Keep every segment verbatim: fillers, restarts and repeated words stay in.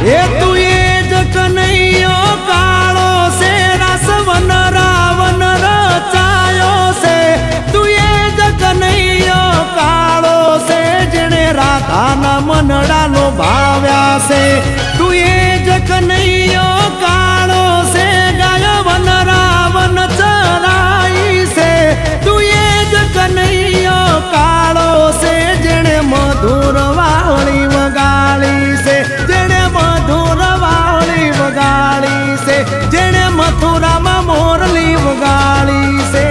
એ તું એ જ કનૈયો કાળો છે રાસ વન રાવણ રચાયો છે તું એ જ કનૈયો કાળો છે જેણે રાધાના મનડાનો ભાવ્યા છે તું એ જ કનૈયો કાળો છે ગાય વન રાવણ ચરાઈ છે તું એ જ કનૈયો કાળો છે જેણે મધુર વાવળી વગાડી છે જેણે મધુર વાવળી વગાડી છે જેણે મથુરામાં મોરલી વગાડી છે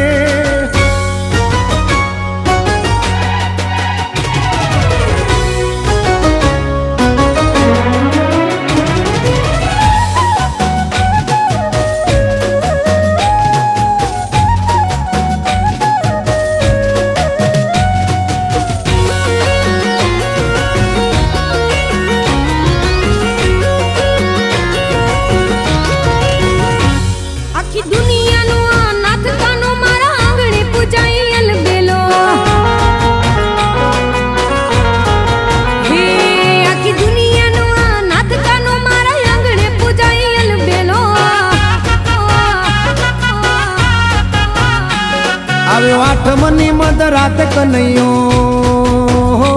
આઠમની મધરાત કનૈયો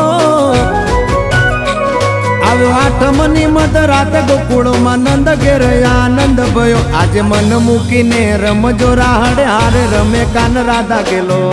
આવ્યો આઠમની મધરાત ગોકુળમાં નંદ ઘેર આનંદ ભયો આજે મન મૂકીને રમજો રાહડે હારે રમે કાન રાધા ગેલો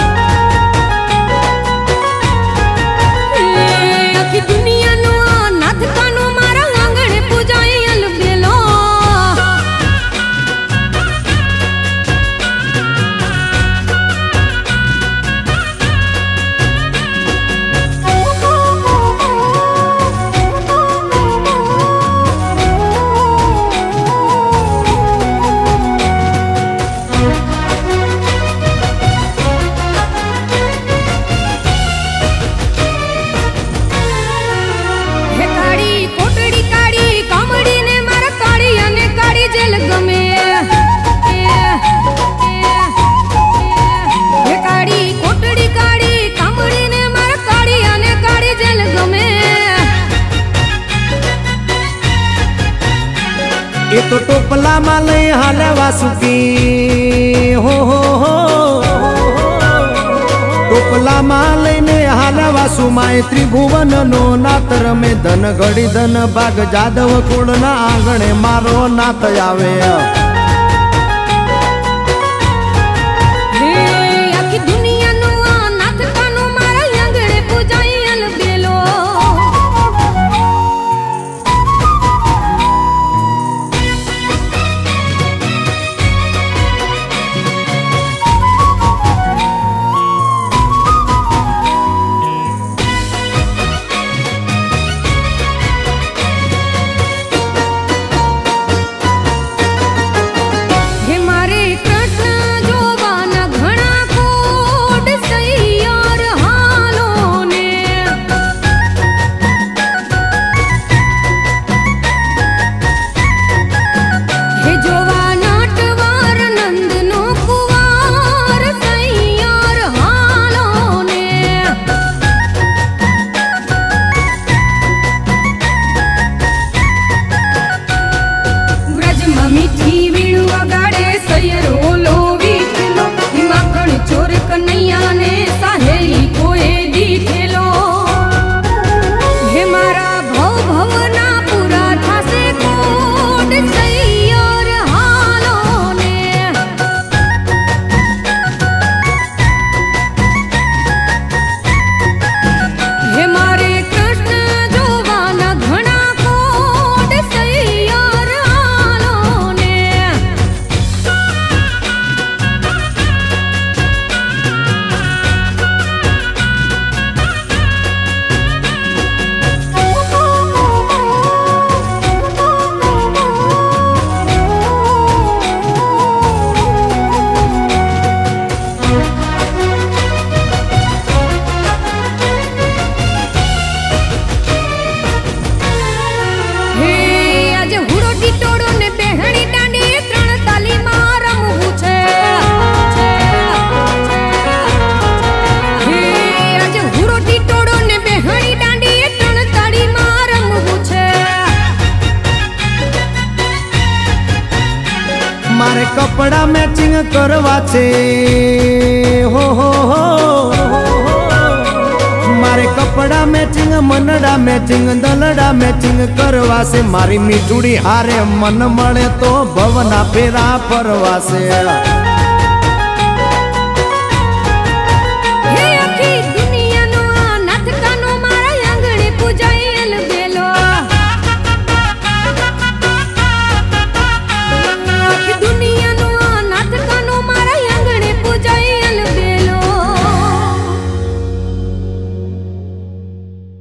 એ તો ટોપલામાં લઈ હાલે વાસુકી હો હો હો ટોપલામાં લઈને હાલે વાસુમાં ત્રિભુવનનો નાથ રમે ધન ઘડી ધન ભાગ જાદવ કુળના આંગણે મારો નાથ આવે कपड़ा मैचिंग करवा छे हो हो हो मारे कपड़ा मैचिंग मनड़ा मैचिंग दलड़ा मैचिंग करवा से मारी मीठुड़ी हारे मन मळे तो भवना फेरा परवा से।